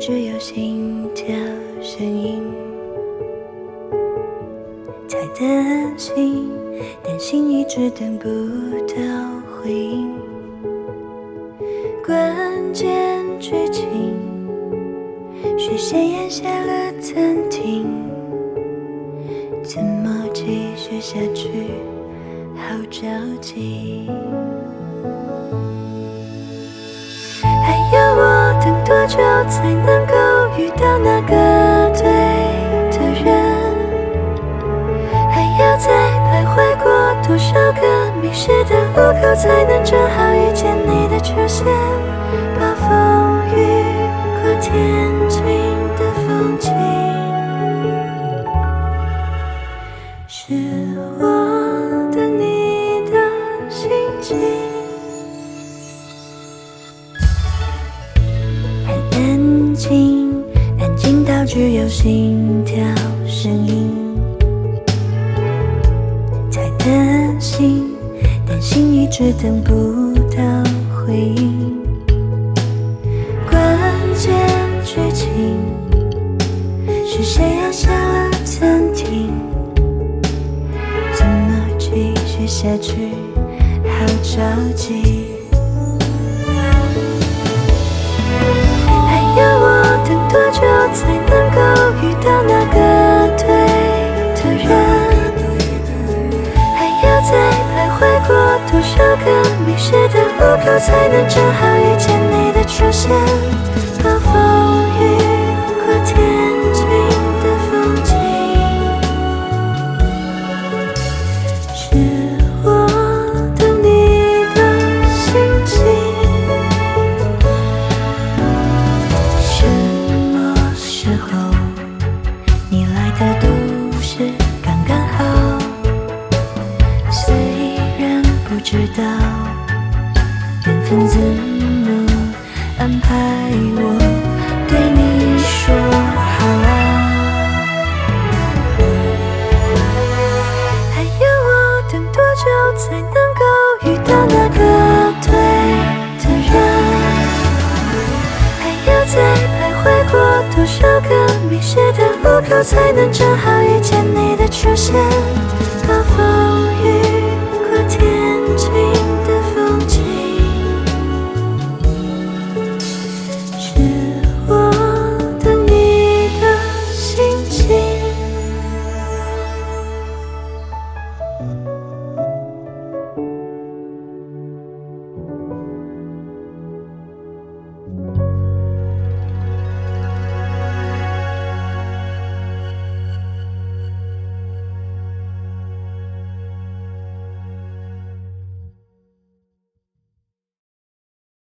只有心跳声音，才担心，担心一直等不到回应。关键剧情是谁按下了暂停？怎么继续下去？好着急。还要我等多久才能够遇到那个对的人？还要再徘徊过多少个迷失的路口，才能正好遇见你的出现？暴风雨过天晴的风景，是我等你的心情。很安静，安静到只有心跳声音，才担心，担心一直等不到回应。关键剧情是谁按下了暂停？怎么继续下去？好着急。还要我等多久才能够遇到那个对的人？还要再徘徊过多少个迷失的路口，才能正好遇见你的出现？暴风雨过天晴的风景，是我等你的心情。什么时候你来的都是刚刚好，虽然不知道缘分怎么安排，我对你说好啊。还要我等多久才能够遇到那个对的人？还要再徘徊过多少个迷失的路口，才能正好遇见你的出现？暴风